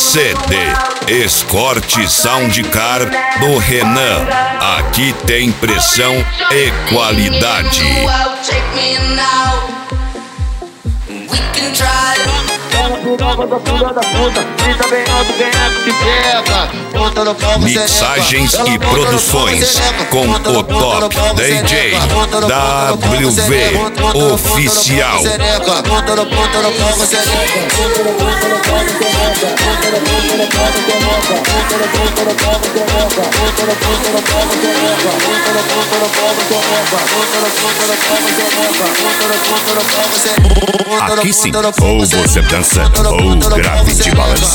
CD Escort Soundcar do Renan. Aqui tem pressão e qualidade. Mixagens e produções com o top DJ WV Oficial. Aqui sim, ou você dança ou Gravity Balance.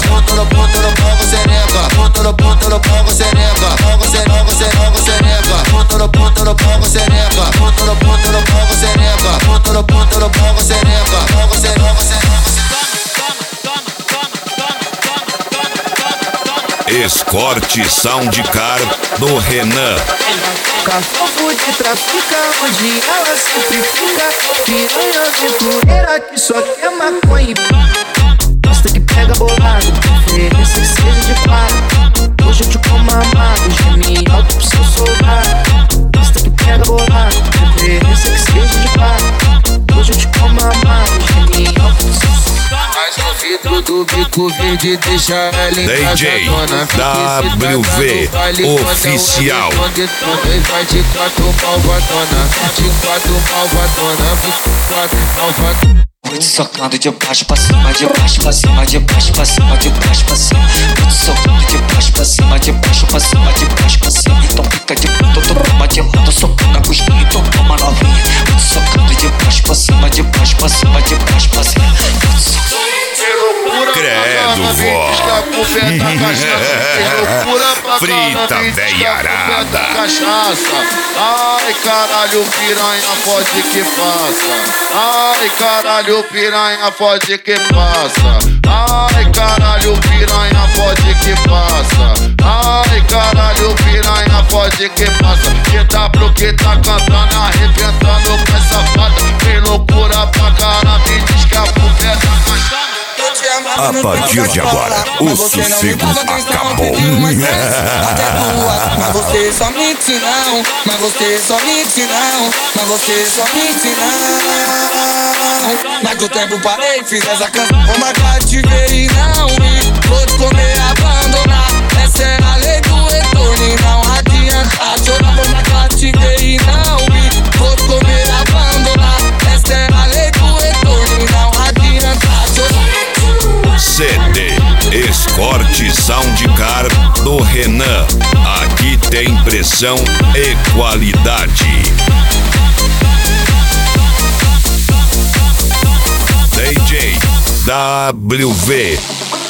Escort Soundcar do Renan. Cachorro de trafica, onde ela sempre fica. Piranha aventureira que só quer maconha e gosta que pega bolado, ofereça que seja de quadro. Hoje eu te como amado, geme alto pro seu soldado. Gosta que pega bolado, ofereça que seja de quadro. Hoje eu te como amado, geme alto pro seu soldado. Mas no vidro do bico verde deixa ela DJ WV Oficial. Vai de quatro malvadona, de quatro malvadona, quatro malvadona. Vou te socando de baixo pra cima, de baixo pra cima, de baixo pra cima, de baixo pra cima. Vou te socando de baixo pra cima, de baixo pra cima, de baixo pra cima. Então fica de puta, tu toma de lado, socando a cosquinha, então toma novinha. Vou te socando de baixo pra cima, de baixo pra cima, de baixo pra cima. Credo, vó. Frita veiarada. Ai, caralho, piranha, pode que passa. Ai, caralho, piranha, pode que passa. Ai, caralho, piranha, pode que passa. Ai, caralho, piranha, pode que passa. GW que tá cantando, arrebentando com essa fada. Tem loucura pra caramba e diz que a pupé tá caixando. A partir de agora, o sossego acabou. Mas você só mente não, mas você só mente não, mas você só mente não. Mas do tempo parei, fiz essa canção, uma cativeiro não e vou te comer, abandonar. Essa é a lei do retorno e não adianta chorar. Uma cativeiro não e vou te comer, abandonar. Essa é a lei do retorno e não adianta chorar. CD Escort Soundcar do Renan. Aqui tem pressão e qualidade. DJ WV